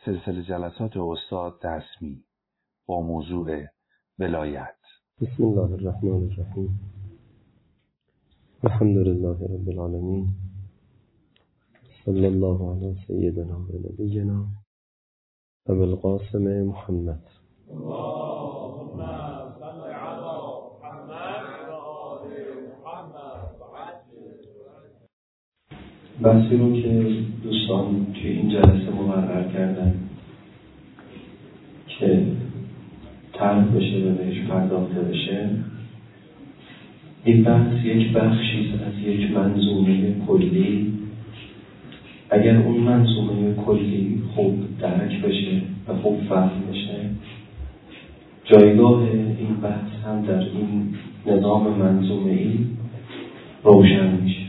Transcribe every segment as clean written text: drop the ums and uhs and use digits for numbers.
سلسله جلسات استاد دسمی با موضوع ولایت. بسم الله الرحمن الرحیم. الحمد لله رب العالمین. صلی الله علی سیدنا و نبینا ابی القاسم محمد. اللهم صل علی محمد و آل محمد. بحثی رو که دوستان توی این جلسه مقرر کردن که طرح بشه و بهش پرداخته بشه، این بحث یک بخشی از یک منظومه کلی. اگر اون منظومه کلی خوب درک بشه و خوب فهم بشه، جایگاه این بحث هم در این نظام منظومه‌ای روشن میشه.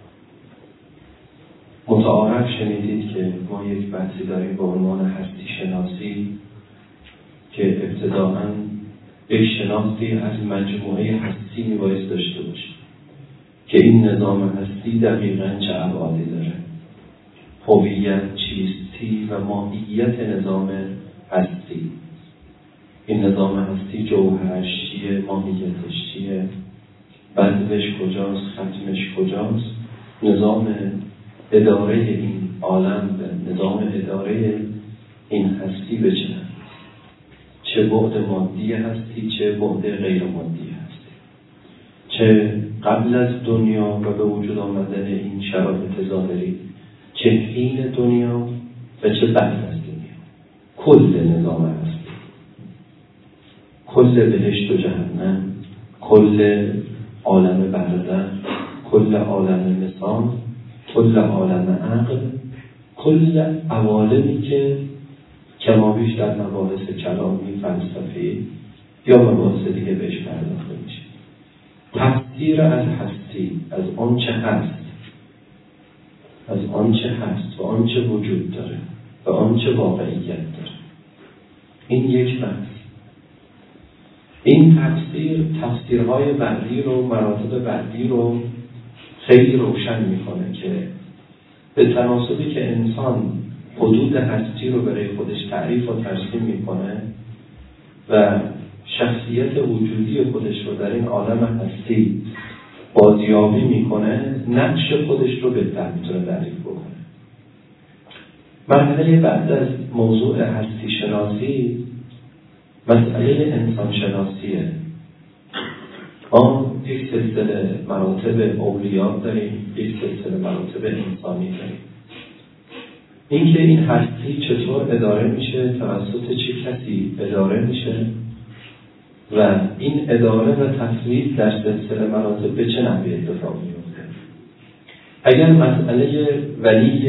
متعارف شنیدید که ما یک بحثی داریم با عنوان هستی شناسی که ابتداءً یک شناختی از مجموعه هستی میبایست داشته باشیم که این نظام هستی دقیقاً چه ابعادی داره، هویت چیستی و ماهیت نظام هستی. این نظام هستی جوهرش چیه، ماهیتش چیه، بذرش کجاست، ختمش کجاست، نظام اداره این عالم به نظام اداره این هستی به چه بعد مادی هستی، چه بعد غیر مادی هستی، چه قبل از دنیا و به وجود آمدن این شرایط ظاهری، چه حین دنیا و چه بعد از دنیا. کل نظام هستی، کل بهشت و جهنم، کل عالم برزخ، کل عالم نسان، کل عالم عقل، کل عوالمی که کمابیش در مباحث کلامی، فلسفی یا مباحث دیگه بهش پرداخته میشه. تفسیر از هستی، از آنچه هست، از آنچه هست و آنچه وجود داره و آنچه واقعیت داره. این یک بحث. این تفسیرهای بعدی رو، مراتب بعدی رو خیلی روشن میکنه که به تناسبی که انسان حدود هستی رو برای خودش تعریف و ترسیم میکنه و شخصیت وجودی خودش رو در این عالم هستی بازیابی میکنه، نقش خودش رو بهتر میتونه تعریف بکنه. مرحله بعد از موضوع هستی شناسی مسئله انسان شناسیه. ما یک سلسله مراتب اولیاء داریم، یک سلسله مراتب انسانی داریم. اینکه این هستی چطور اداره میشه، توسط چه کسی اداره میشه و این اداره و تصویب در سلسله مراتب به چه نحوی اتفاق میفته. اگر مسئله ولی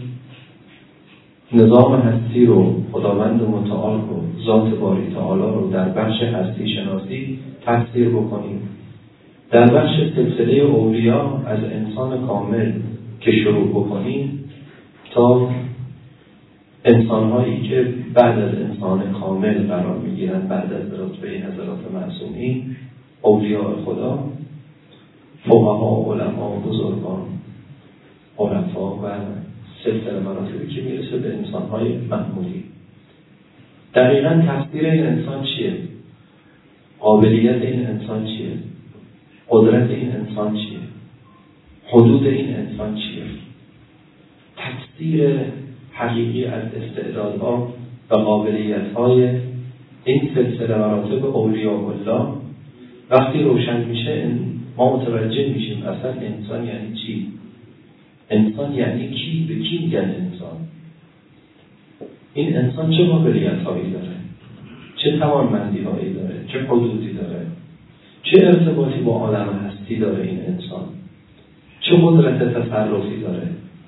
نظام هستی رو، خداوند متعال رو، ذات باری تعالی رو در بخش هستی شناسی تفسیر بکنیم، در بخش سلسله اولیاء از انسان کامل که شروع بکنیم تا انسان‌هایی که بعد از انسان کامل قرار می‌گیرند، بعد از رتبه حضرات معصومین، اولیاء خدا، فقها، علما، بزرگان، عرفا و سلسله مراتبی که میرسه به انسان‌های معمولی. دقیقاً تفسیر این انسان چیه؟ قابلیت این انسان چیه؟ قدرت این انسان چیه؟ حدود این انسان چیه؟ تفسیر حقیقی از استعدادها و قابلیت‌های این سلسله مراتب اولیاء الله وقتی روشن میشه ما متوجه میشیم اصلا انسان یعنی چی؟ انسان یعنی کی؟ به کی میگن انسان؟ این انسان چه قابلیت‌هایی داره؟ چه توانمندی‌هایی داره؟ چه حدودی داره؟ چه ارتباطی با عالم هستی داره این انسان؟ چه قدرت تصرفی داره؟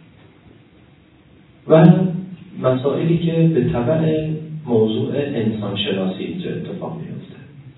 و مسائلی که به تبع موضوع انسان شناسی اینجا اتفاق میفته.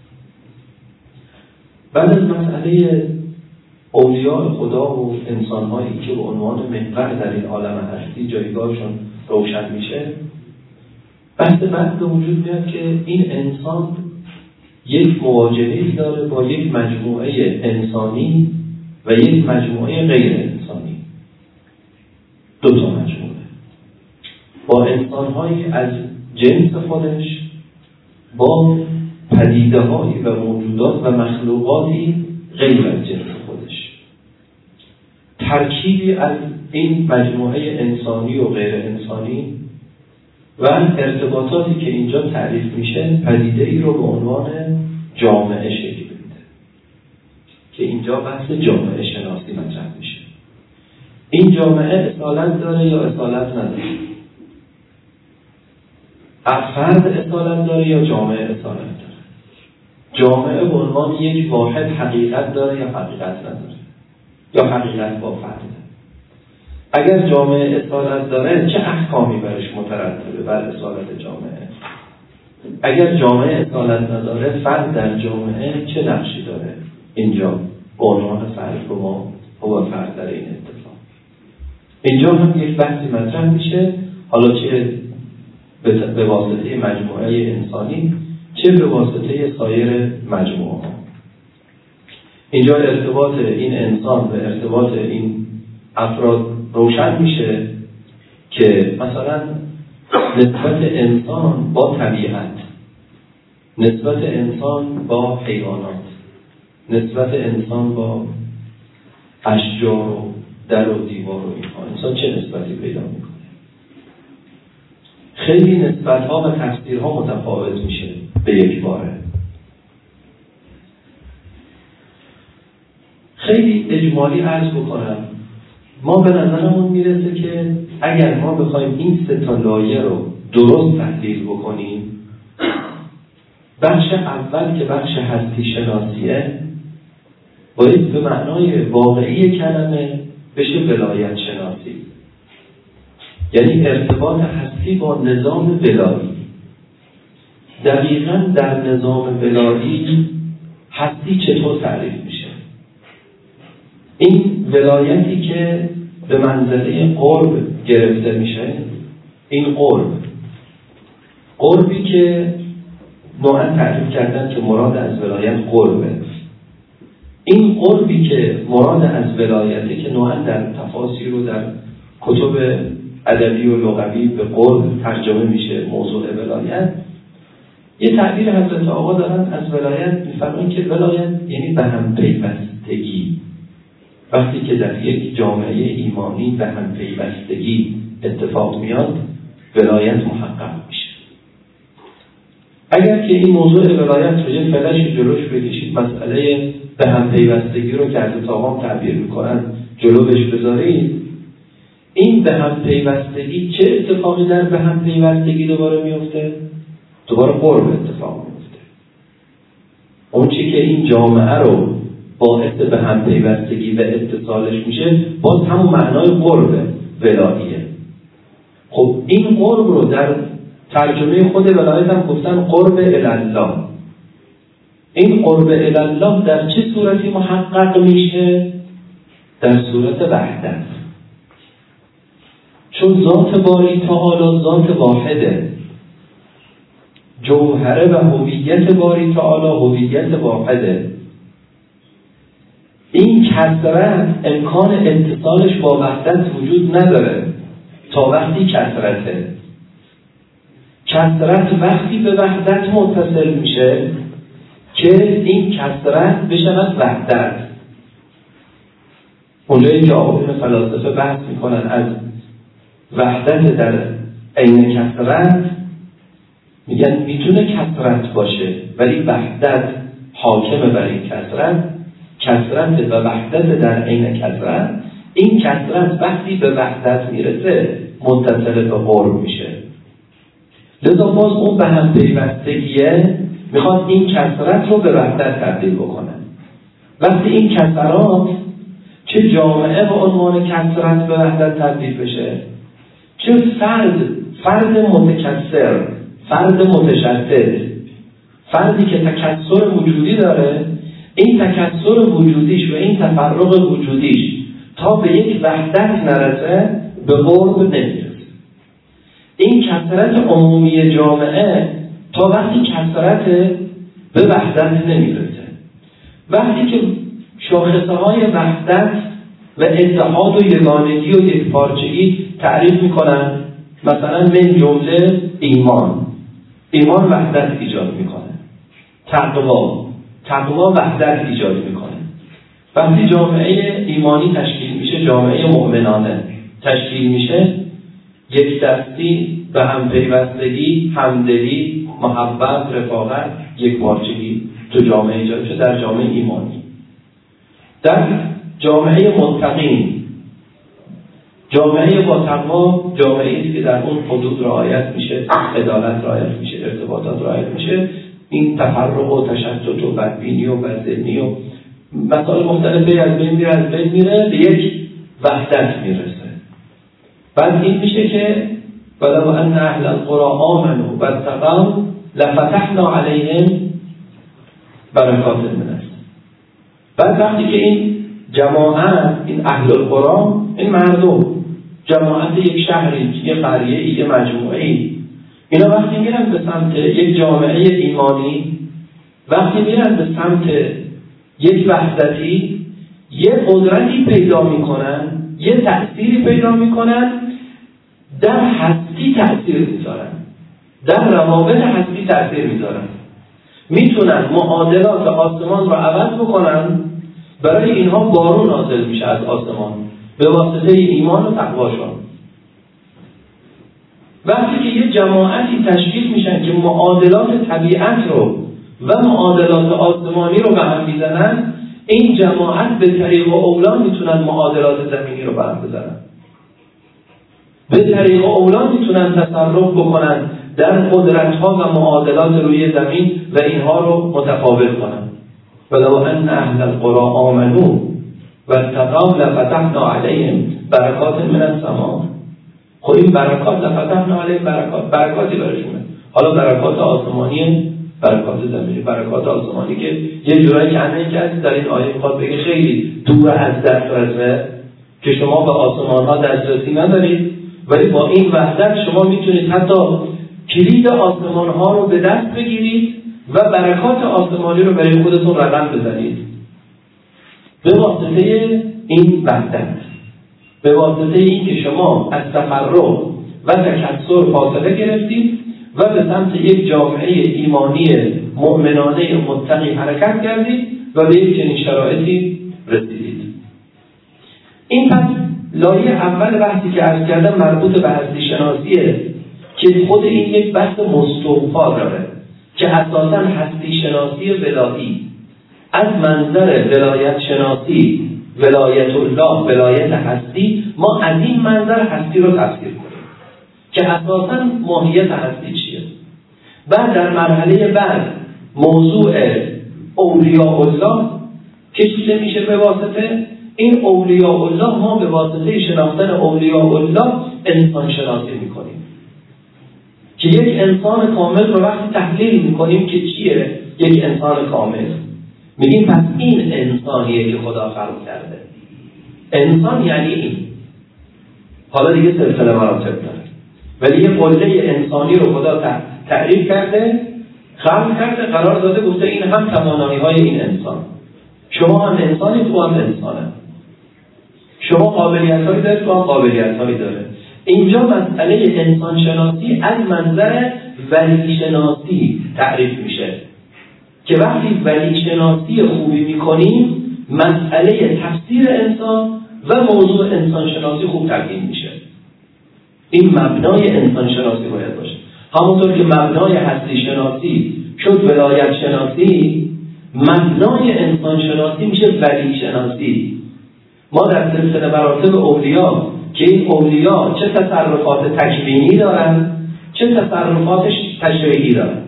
بعد از مسئله اولیاء خدا و انسان‌هایی که به عنوان محور در این عالم هستی جایگاهشون روشن میشه، بحث بعد به وجود میاد که این انسان یک مواجهه‌ای داره با یک مجموعه انسانی و یک مجموعه غیر انسانی. دو تا مجموعه. با انسان‌هایی از جنس خودش، با پدیده‌هایی و موجودات و مخلوقاتی غیر از جنس خودش. ترکیبی از این مجموعه انسانی و غیر انسانی و ارتباطاتی که اینجا تعریف میشه پدیده‌ای رو به عنوان جامعه شکل میده که اینجا بحث جامعه شناسی مطرح میشه. این جامعه اصالت داره یا اصالت نداره؟ فرد اصالت داره یا جامعه اصالت داره؟ جامعه به عنوان یک واحد حقیقت داره یا حقیقت نداره؟ یا حقیقت با فرده؟ اگر جامعه اصالت داره چه احکامی برش مترتبه بر اصالت جامعه؟ اگر جامعه اصالت نداره فرد در جامعه چه نقشی داره؟ اینجا عنوان فرد رو ما هو فرد در این اتفاق. اینجا هم یک بحثی مطرح میشه، حالا چه به واسطه مجموعه انسانی چه به واسطه سایر مجموعه ها. اینجا ارتباط این انسان و ارتباط این افراد روشن میشه که مثلا نسبت انسان با طبیعت، نسبت انسان با حیوانات، نسبت انسان با اشجار و در و دیوار و اینها، انسان چه نسبتی پیدا میکنه؟ خیلی نسبت‌ها و تفسیرها متفاوت میشه به یک باره. خیلی اجمالی عرض بکنم، ما به نظرمون میرسه که اگر ما بخوایم این سه تا لایه رو درست تحلیل بکنیم، بخش اول که بخش هستی شناسیه باید به معنای واقعی کلمه بشه ولایت شناسی، یعنی ارتباط هستی با نظام ولایی. دقیقاً در نظام ولایی هستی چطور تعریف میشه؟ این ولایتی که به منزله قرب گرفته میشه، این قربی که نوعا تعریف کردن که مراد از ولایت قربه. این قربی که مراد از ولایته که نوعا در تفاسیر و در کتب ادبی و لغوی به قرب ترجمه میشه موضوع ولایت. یه تعبیر حضرت آقا دارن از ولایت، میفرمایند که ولایت یعنی به هم پیوستگی. وقتی که در یک جامعه ایمانی به هم پیوستگی اتفاق میاد ولایت محقق میشه. اگر که این موضوع ولایت رو یه فلش جلوش بکشید، مسئله به هم پیوستگی رو که حضرت آقا تعبیر میکنن جلوش بذارید، این به هم پیوستگی چه اتفاقی در به هم پیوستگی دوباره میفته؟ دوباره قرب اتفاق میفته. اون چی که این جامعه رو باعث به هم پیوستگی و اتصالش میشه باز همون معنای قرب ولاییه. خب این قرب رو در ترجمه خود ولایت هم گفتن قرب الله. این قرب الله در چه صورتی محقق میشه؟ در صورت وحدت. چون ذات باری تعالی ذات واحده، جوهره و هویت باری تعالی هویت واحده. این کثرت امکان اتصالش با وحدت وجود نداره تا وقتی کثرته. کثرت وقتی به وحدت متصل میشه که این کثرت بشود وحدت. اونجایی که آقایون فلاسفه بحث میکنن از وحدت در عین کثرت، میگن میتونه کثرت باشه ولی وحدت حاکم بر این کثرت. کثرت و وحدت در عین کثرت، این کثرت وقتی به وحدت میرسه متصل به قرب میشه. لذا باز اون به هم پیوستگیه میخواد این کثرت رو به وحدت تبدیل بکنه. وقتی این کثرات چه جامعه به عنوان کثرت به وحدت تبدیل بشه، چه فرد متکثر، فرد متشدد، فردی که تکثر وجودی داره، این تکثر وجودیش و این تفرق وجودیش تا به یک وحدت نرسه به قرب نمیرسه. این کثرت عمومی جامعه تا وقتی کثرت به وحدت نمیرسه. وقتی که شاخصه های وحدت و اتحاد و یگانگی و یکپارچگی تعریف میکنن مثلا من جمله ایمان وحدت ایجاد میکنه. تقوا وحدت ایجاد میکنه. وقتی جامعه ایمانی تشکیل میشه، جامعه مؤمنانه تشکیل میشه، یک دستی به هم پیوستگی، همدلی، محبت، رفاقت، یک بارچگی تو جامعه ایجاد میشه. در جامعه ایمانی، در جامعه متقین، جامعه با تقوا جامعه است که در اون حدود رعایت میشه، عدالت رعایت میشه، ارتباطات رعایت میشه، این تفرق و تشتت و بدبینی و بدذهنی و مسائل مختلفی از بین میره به یک وحدت میرسه. بعد این میشه که ولو ان اهل القرى آمنوا واتقوا لفتحنا علیهم برکات من السماء. بعد وقتی که این جماعت، این اهل القرى، این مردم، جماعت یک شهری، یک قریه، یک مجموعه، اینا وقتی میرن به سمت یک جامعه ایمانی، وقتی میرن به سمت یک وحدتی، یک قدرتی پیدا میکنن، یک تأثیری پیدا میکنن، در هستی تأثیر میذارن، در روابط هستی تأثیر میذارن، میتونن معادلات آسمان رو عوض بکنن. برای اینها بارون نازل میشه از آسمان به واسطه ایمان و تقواشون. وقتی که یه جماعتی تشکیل میشن که معادلات طبیعت رو و معادلات آسمانی رو به هم میزنن، این جماعت به طریق اولا میتونن معادلات زمینی رو به هم بزنن، به طریق اولا میتونن تصرف بکنن در قدرت‌ها و معادلات روی زمین و اینها رو متفاوت کنن. ولو ان اهل القرى آمنوا واتقوا لفتحنا علیهم برکات من السماء. خب این برکات لفتحنا علیهم برکاتی برشونه. حالا برکات آسمانی، برکات زمینی. برکات آسمانی که یه جورایی که از در این آیه میخواد بگه خیلی دور از دسترسه، که شما به آسمان‌ها دسترسی ندارید، ولی با این وحدت شما میتونید حتی کلید آسمان‌ها رو به دست بگیرید و برکات آسمانی رو برای خودتون رقم بزنید. به واسطه این وحدت، به واسطه این که شما از تفرق و تکثر فاصله گرفتید و به سمت یک جامعه ایمانی مؤمنانه متقی حرکت کردید و به یک چنین شرایطی رسیدید. این پس لایه اول بحثی که عرض کردم مربوط به هستی شناسیه که خود این یک بحث مستوفا داره که اساساً هستی شناسی ولایی از منظر ولایت شناسی، ولایت الله، ولایت هستی، ما از این منظر هستی رو تفسیر کنیم که اساساً ماهیت هستی چیه. بعد در مرحله بعد موضوع اولیاء الله کشیده میشه به واسطه این اولیاء الله. ما به واسطه شناختن اولیاء الله انسان شناسی میکنیم که یک انسان کامل رو وقتی تحلیل میکنیم که چیه یک انسان کامل، میگیم پس این انسانیه که خدا خلق کرده. انسان یعنی این. حالا دیگه سلسله مراتب داره، ولی یه قله انسانی رو خدا تعریف کرده، خلق کرده، قرار داده، گفته این هم توانایی های این انسان. شما هم انسانی، تو هم انسانه. شما قابلیت هایی داره، تو هم قابلیت هایی داره. اینجا مسئله انسان شناسی از منظر ولی شناسی تعریف میشه که وقتی ولی شناسی خوبی میکنیم مسئله تفسیر انسان و موضوع انسان شناسی خوب تبیین میشه. این مبنای انسان شناسی باید باشه. همونطور که مبنای هستی شناسی شد ولایت شناسی، مبنای انسان شناسی میشه ولی شناسی. ما در سلسله مراتب اولیاء که این اولیاء چه تصرفات تکوینی دارن چه تصرفات تشریعی دارن.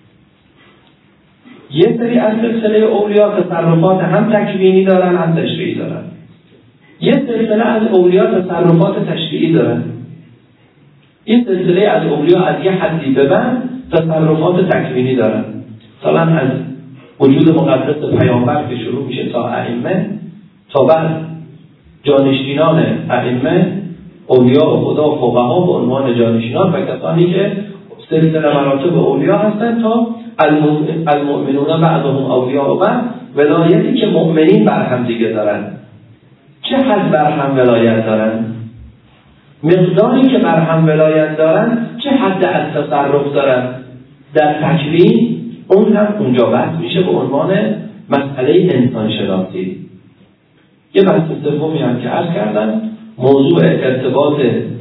یه سری از سلسله اولیاء تصرفات هم تکوینی دارن هم تشریعی دارن. یه سلسله از اولیاء تصرفات تشریعی دارن. این سلسله از اولیاء از یه حدی به بعد تصرفات تکوینی دارن. مثلا از وجود مقدس پیامبر که شروع میشه تا ائمه، تا بعد جانشینان ائمه، اولیاء خدا و فقها به عنوان جانشینان و کسانی که سلسله مراتب اولیاء هستند، تا المؤمنون بعضهم اولیاء بعض، ولایتی که مؤمنین بر هم دیگه دارن. چه حد بر هم ولایت دارن؟ مقداری که بر هم ولایت دارن چه حد از تصرف دارن در تکوین، اون هم اونجا بحث میشه به عنوان مسئله انسان شناسی. یه بحث سومی هم که عرض کردم موضوع ارتباط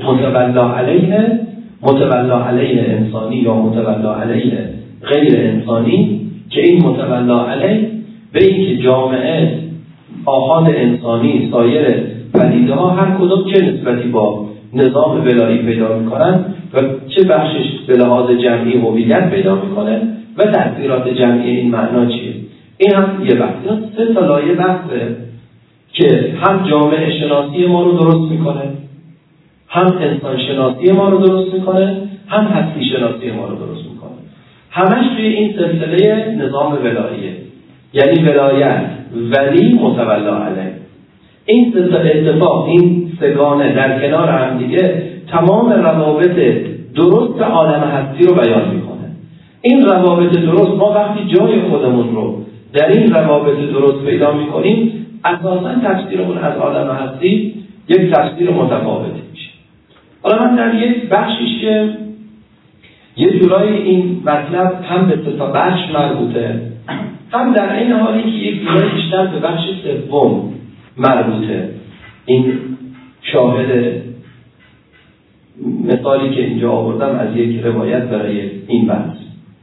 متولا علیه انسانی یا متولا علیه غیر انسانی، که این متولا علیه به این که جامعه آحاد انسانی سایر پدیده ها هر کدوم چه نسبتی با نظام ولایی پیدا میکنن و چه بخشش به لحاظ جمعی هویت پیدا میکنه و تأثیرات جمعی این معنا چیه. این هم یه بحث. سه تا لایه بحثه که هم جامعه شناسی ما رو درست میکنه، هم انسان شناسی ما رو درست میکنه، هم هستی شناسی ما رو درست میکنه. همش توی این سلسله نظام ولاییه، یعنی ولایت، ولی، متولا علیه. این سلسله اتفاق، این سگانه در کنار هم دیگه تمام روابط درست عالم هستی رو بیان میکنه. این روابط درست، ما وقتی جای خودمون رو در این روابط درست پیدا میکنیم، اساساً تفسیرمون از عالم هستی یک تفسیر متفاوتی میشه. حالا من در یک بخشیش که یه جورایی این مطلب هم به سه تا بخش مربوطه، هم در این حالی که یک جورایی بیشتر به بخش سوم مربوطه. این شاهد مثالی که اینجا آوردم از یک روایت برای این بحث.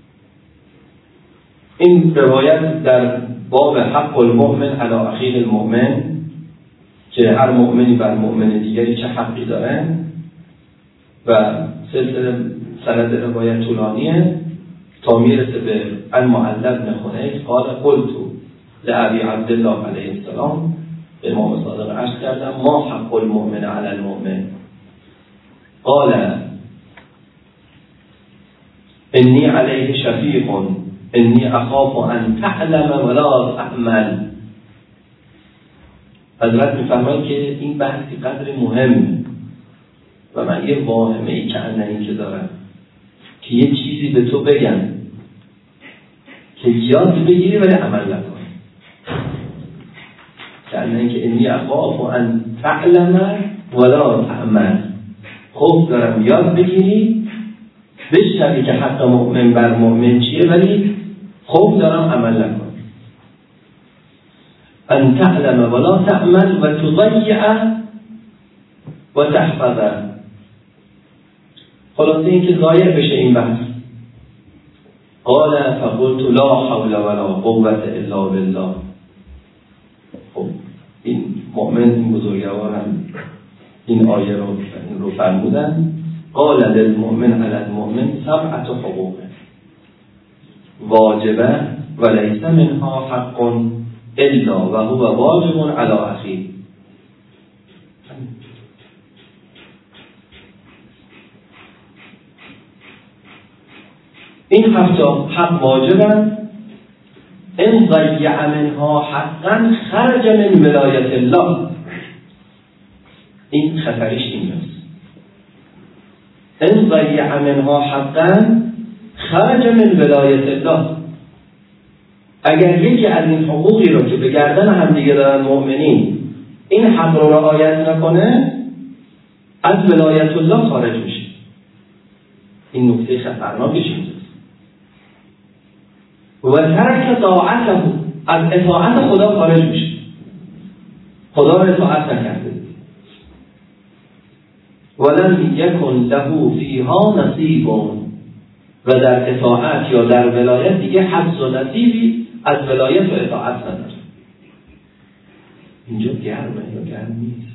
این روایت در باب حق المؤمن علی اخیه المؤمن، که هر مؤمنی بر مؤمن دیگری چه حقی داره، و سلسله سند روایت طولانیه تا میرسه به المعلب بن خنیف قال قلت لأبی عبدالله علیه السلام، امام صادق عرض کردم ما حق المؤمن علی المؤمن؟ قال انی علیه شفیق انی اخاف ان تعلم ولا تعمل. حضرت میفرماید که این بحثی قدر مهمه و من یه واهمه ای که اننی که دارم که یه چیزی به تو بگم که یاد بگیری ولی عمل نکنی، که اننی که انی اخاف ان تعلم ولا تعمل. خوف دارم یاد بگیری، بشنوی که حق مؤمن بر مؤمن چیه، ولی خوف دارم عمل نکنی. ان تعلم ولا تعمل و تضیع و تحفظ. خلاصه این که ضایع بشه این بحث. قال فقلت لا حول ولا قوة الا بالله. خب این مؤمن، این بزرگوار هم این آیه رو فرمودن. قال للمؤمن علی المؤمن 7 حقوق واجبه و لیس منها حق الا و هو واجب علی اخیه. این 7 حق واجبن. ان ضیع منها حقا خرج من ولایت الله. این خطرش این است. ان ضیع منها حقا خرج من ولایت الله. اگر یکی از این حقوقی رو که به گردن هم دیگه دارن مؤمنین این حق رو رعایت نکنه، از ولایت الله خارج میشه. این نکته خطرناکش اینجاست. و ترک طاعته، از اطاعت خدا خارج میشه. خدا رو اطاعت نکرده. ولم یکن له فیها نصیب، و در اطاعت یا در ولایت دیگه حظ و نصیبی از ولایت و اطاعت نداره. اینجا گرمه یا گرم نیست؟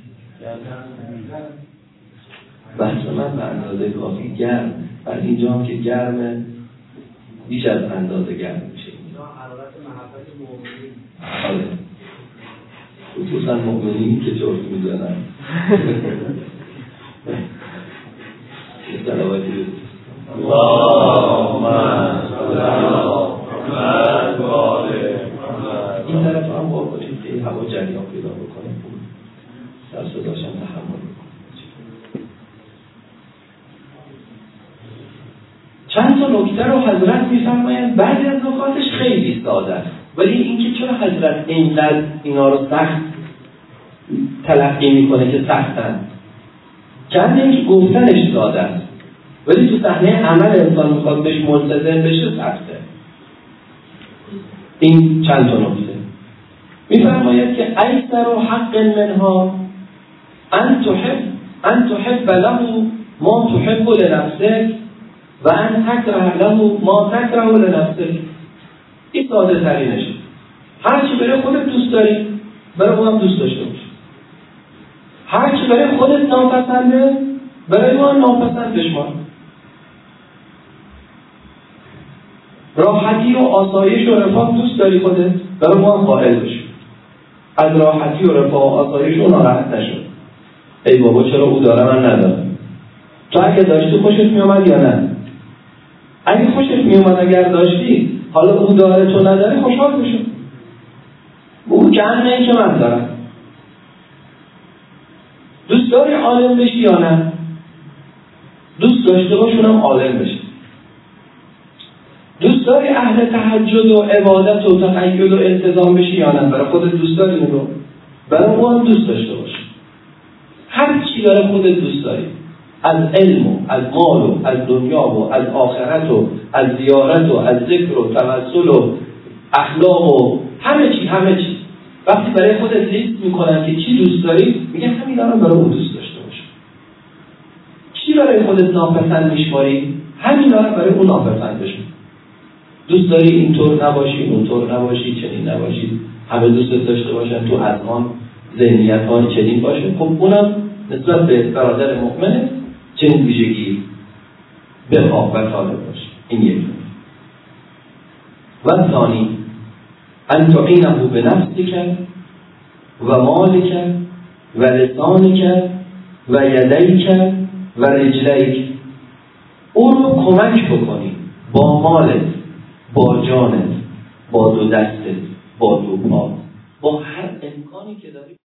بحث من به اندازه کافی گرم، ولی اینجا هم که گرمه بیش از اندازه گرم میشه. حرارت محبت مؤمنین. آره، خصوصا مؤمنین که چرت میزنن. سلواتی اللهم صل علی محمد و آل محمد. این طرف هم بار کنیم که هوا جریان پیدا بکنه، در صداشم تحمل بکنه. چند تا نکته رو حضرت میفرمایند. بعضی از نکاتش خیلی ساده است، ولی اینکه چرا حضرت اینقدر اینا رو سخت تلقی میکنه که سختن. که اینکه گفتنش ساده است ولی تو صحنه عمل انسان میخواد بهش ملتزم بشه سخته. این چند تا نکته میفرماید که ایسر حق منها ان تحب له ما تحب لنفسك و ان تکره له ما تکره لنفسك. این ساده ترینشه. هرچی برای خودت دوست داری برای اونم دوست داشته باش. هرچی برای خودت ناپسنده برای اونم ناپسند بشمار. راحتی و آسایش و رفاه دوست داری خودت برای اونم قائل بشی. از راحتی و رفاه و آسایش اون ناراحت نشد. ای بابا چرا او داره من ندارم؟ تو اگه داشتی خوشت میومد یا نه؟ اگه خوشت میومد اگر داشتی حالا او داره تو نداری خوشحال بشو. او جهنه که من دارم. دوست داری عالم بشی یا نه؟ دوست داشته باش اونم عالم بشی. دوست داری اهل تهجد و عبادت و تقید و التزام بشی یا نه؟ برای خودت دوست داری اونو؟ برای اون هم دوست داشته باش. هر چی برای خودت دوست داری، از علم و از مال و از دنیا و از آخرت و از زیارت و از ذکر و توسل و اخلاق و همه چی وقتی برای خودت لیست میکنن که چی دوست داری میگه همین رو برای اون دوست داشته باش. چی برای خودت ناپسند میشماری همین رو برای اون ناپسند بشمار. دوست داری اینطور نباشی اونطور نباشی چنین نباشی همه دوست داشته باشن تو اذهان ذهنیت‌ها چنین باشه. خب اونم نسبت به برادر مؤمن چنین ویژگی بخواه و طالب باشه. این یک نکته. و ثانی ان تعینه بنفسک و مالک و لسانک و یدیک و رجلیک. او رو کمک بکنی با مالت، با جانت، با دو دستت، با دو پات، با هر امکانی که داری.